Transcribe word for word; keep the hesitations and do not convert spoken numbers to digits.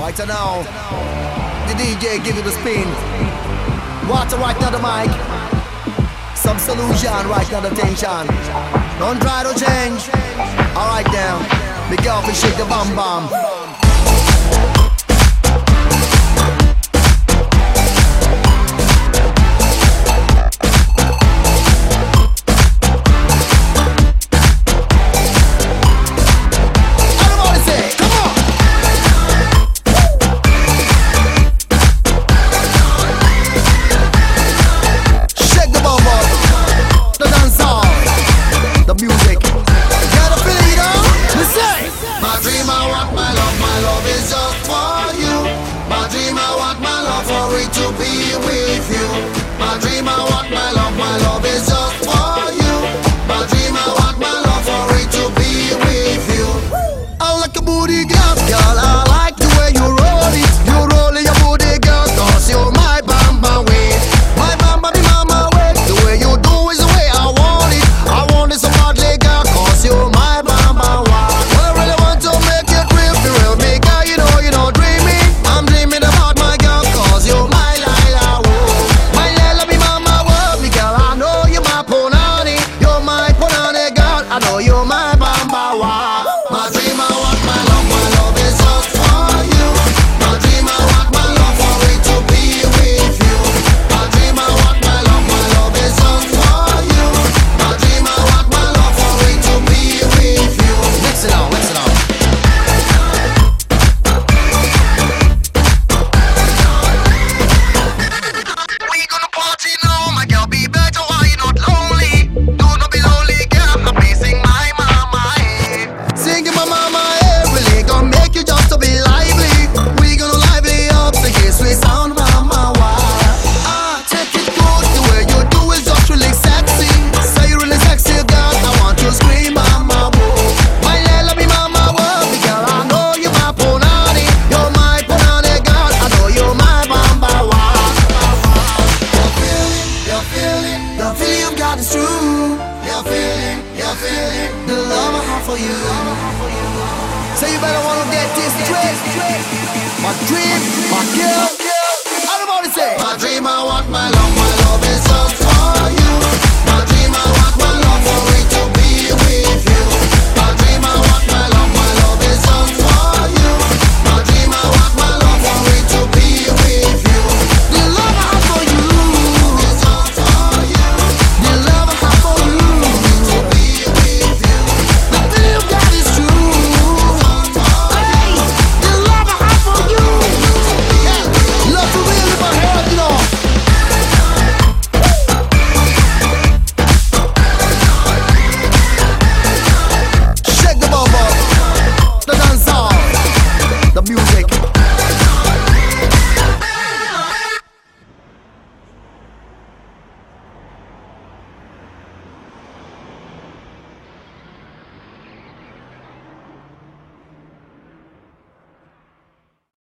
Right now, the D J give you the spin. Water right now the mic. Some solution right now the tension. Don't try to change. Alright now, be careful, shake the bum bum. To be with you, my dream, I want my love, my love is just for you. My dream, I want my love for it to be with you. I like a booty girl, girl, I like the way you roll it. You roll your booty girl, cause you're my bamba way. My bamba be mama way. The way you do is the way I want it. I want it so badly, girl, cause you're my bamba way. Well, I really want to make you real, be real, me girl, you know, you know, dreaming. I'm dreaming about my girl, cause you're my I know you're my bamba wa. My dream, I want my love, my love is just for you. My dream, I want my love for it to be with you. My dream, I want my love, my love is just for you. My dream, I want my love for it to be with you. Mix it on, mix it on. We gonna party now, my girl, be better while you're not lonely. Do not be lonely, girl, I'm sing my mama, eh. Singing my mama, eh. Really gonna make you just to be lively. We gonna lively up the kiss we sound mama, why? Ah, take it good, the way you do is just really sexy. Say you really sexy, girl, I want to scream mama, whoa. My lela be mama, whoa. Girl, I know you're my punani. You're my punani, girl, I know you're my bamba, why? You're feeling, you're feeling, the feeling you've got is true. You're feeling, you're feeling the love I have for you. So you better wanna get this straight. My dream, my girl. I don't wanna say. My dream, I want my love, my love is just for you.